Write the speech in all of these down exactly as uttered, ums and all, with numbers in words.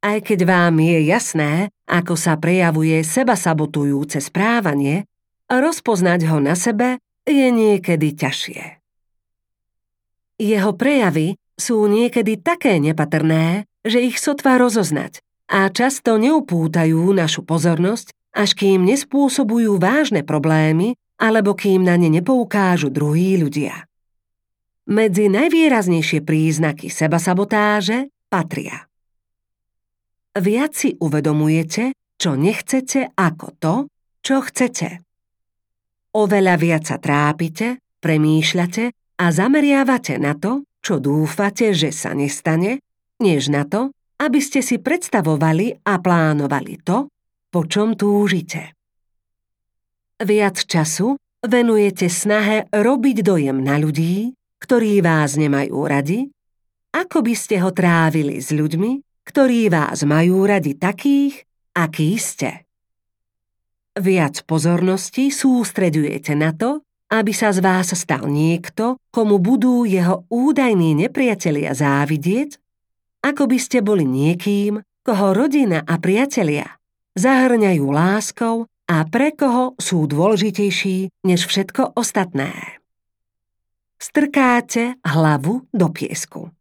Aj keď vám je jasné, ako sa prejavuje sebasabotujúce správanie, rozpoznať ho na sebe je niekedy ťažšie. Jeho prejavy sú niekedy také nepatrné, že ich sotva rozoznať a často neupútajú našu pozornosť, až kým nespôsobujú vážne problémy alebo kým na ne nepoukážu druhí ľudia. Medzi najvýraznejšie príznaky sebasabotáže patria: viac si uvedomujete, čo nechcete, ako to, čo chcete. Oveľa viac sa trápite, premýšľate a zameriavate na to, čo dúfate, že sa nestane, než na to, aby ste si predstavovali a plánovali to, po čom túžite. Viac času venujete snahe robiť dojem na ľudí, ktorí vás nemajú radi, ako by ste ho trávili s ľuďmi, ktorí vás majú radi takých, akí ste. Viac pozornosti sústreďujete na to, aby sa z vás stal niekto, komu budú jeho údajní nepriatelia závidieť, ako by ste boli niekým, koho rodina a priatelia zahŕňajú láskou a pre koho sú dôležitejší než všetko ostatné. Strkáte hlavu do piesku.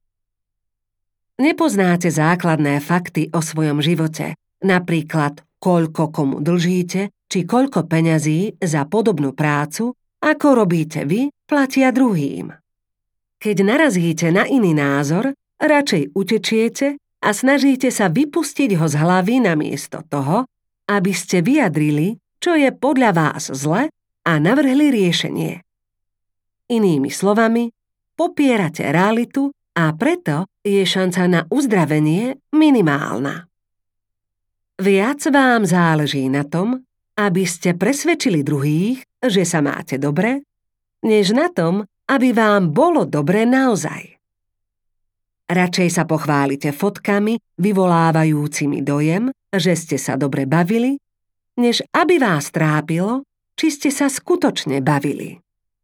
Nepoznáte základné fakty o svojom živote, napríklad koľko komu dlžíte, či koľko peňazí za podobnú prácu, ako robíte vy, platia druhým. Keď narazíte na iný názor, radšej utečiete a snažíte sa vypustiť ho z hlavy namiesto toho, aby ste vyjadrili, čo je podľa vás zle a navrhli riešenie. Inými slovami, popierate realitu a preto je šanca na uzdravenie minimálna. Viac vám záleží na tom, aby ste presvedčili druhých, že sa máte dobre, než na tom, aby vám bolo dobre naozaj. Radšej sa pochválite fotkami, vyvolávajúcimi dojem, že ste sa dobre bavili, než aby vás trápilo, či ste sa skutočne bavili.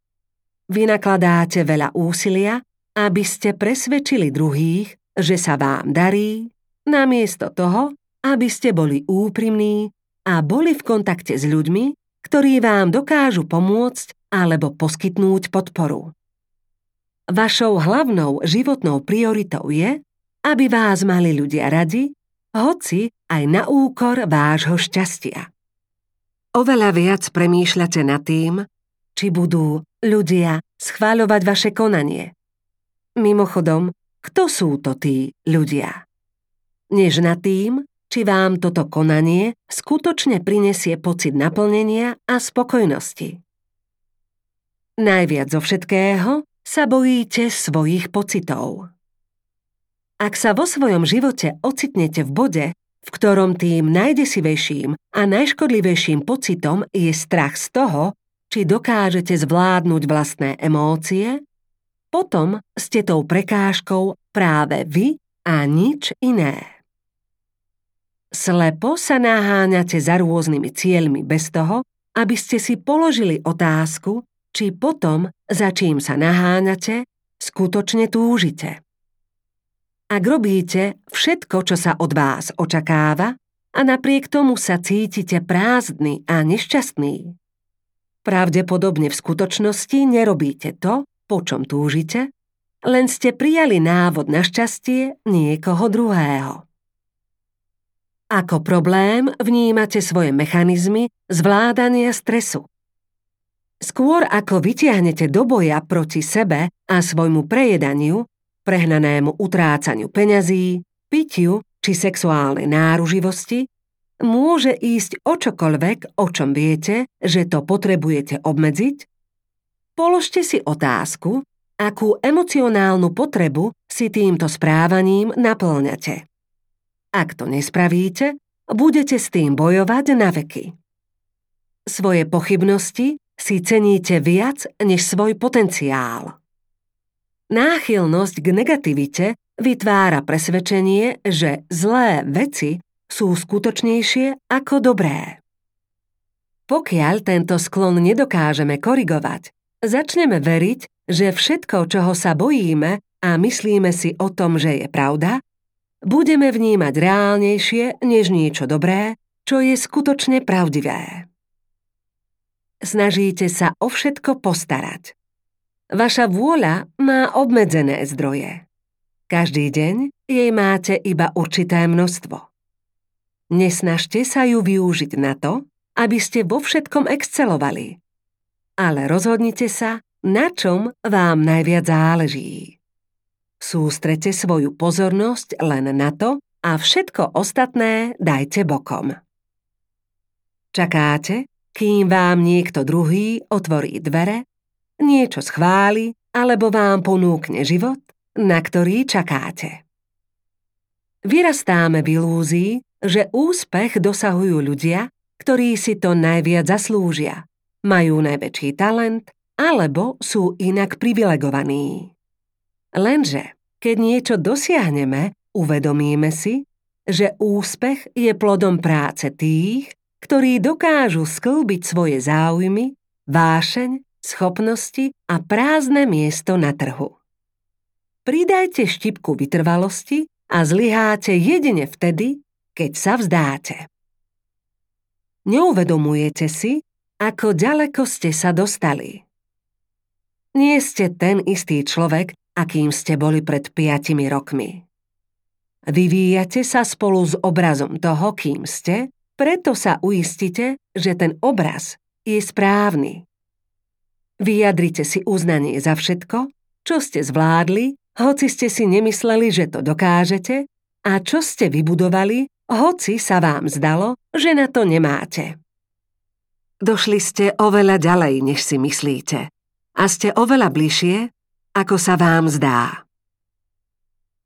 Vynakladáte veľa úsilia, aby ste presvedčili druhých, že sa vám darí, namiesto toho, aby ste boli úprimní a boli v kontakte s ľuďmi, ktorí vám dokážu pomôcť alebo poskytnúť podporu. Vašou hlavnou životnou prioritou je, aby vás mali ľudia radi, hoci aj na úkor vášho šťastia. Oveľa viac premýšľate nad tým, či budú ľudia schváľovať vaše konanie. Mimochodom, kto sú to tí ľudia? Než nad tým, či vám toto konanie skutočne prinesie pocit naplnenia a spokojnosti. Najviac zo všetkého sa bojíte svojich pocitov. Ak sa vo svojom živote ocitnete v bode, v ktorom tým najdesivejším a najškodlivejším pocitom je strach z toho, či dokážete zvládnuť vlastné emócie, potom ste tou prekážkou práve vy a nič iné. Slepo sa naháňate za rôznymi cieľmi bez toho, aby ste si položili otázku, či potom, za čím sa naháňate, skutočne túžite. Ak robíte všetko, čo sa od vás očakáva, a napriek tomu sa cítite prázdny a nešťastný, pravdepodobne v skutočnosti nerobíte to, po čom túžite, len ste prijali návod na šťastie niekoho druhého. Ako problém vnímate svoje mechanizmy zvládania stresu. Skôr ako vytiahnete do boja proti sebe a svojmu prejedaniu, prehnanému utrácaniu peňazí, pitiu či sexuálnej náruživosti, môže ísť o čokoľvek, o čom viete, že to potrebujete obmedziť? Položte si otázku, akú emocionálnu potrebu si týmto správaním naplňate. Ak to nespravíte, budete s tým bojovať na veky. Svoje pochybnosti si ceníte viac než svoj potenciál. Náchylnosť k negativite vytvára presvedčenie, že zlé veci sú skutočnejšie ako dobré. Pokiaľ tento sklon nedokážeme korigovať, začneme veriť, že všetko, čoho sa bojíme a myslíme si o tom, že je pravda, budeme vnímať reálnejšie než niečo dobré, čo je skutočne pravdivé. Snažíte sa o všetko postarať. Vaša vôľa má obmedzené zdroje. Každý deň jej máte iba určité množstvo. Nesnažte sa ju využiť na to, aby ste vo všetkom excelovali. Ale rozhodnite sa, na čom vám najviac záleží. Sústrete svoju pozornosť len na to a všetko ostatné dajte bokom. Čakáte, kým vám niekto druhý otvorí dvere, niečo schváli alebo vám ponúkne život, na ktorý čakáte. Vyrastáme v ilúzii, že úspech dosahujú ľudia, ktorí si to najviac zaslúžia, majú najväčší talent alebo sú inak privilegovaní. Lenže, keď niečo dosiahneme, uvedomíme si, že úspech je plodom práce tých, ktorí dokážu sklbiť svoje záujmy, vášeň, schopnosti a prázdne miesto na trhu. Pridajte štipku vytrvalosti a zlyháte jedine vtedy, keď sa vzdáte. Neuvedomujete si, ako ďaleko ste sa dostali. Nie ste ten istý človek, akým ste boli pred piatimi rokmi. Vyvíjate sa spolu s obrazom toho, kým ste, preto sa uistite, že ten obraz je správny. Vyjadrite si uznanie za všetko, čo ste zvládli, hoci ste si nemysleli, že to dokážete, a čo ste vybudovali, hoci sa vám zdalo, že na to nemáte. Došli ste oveľa ďalej, než si myslíte, a ste oveľa bližšie, ako sa vám zdá.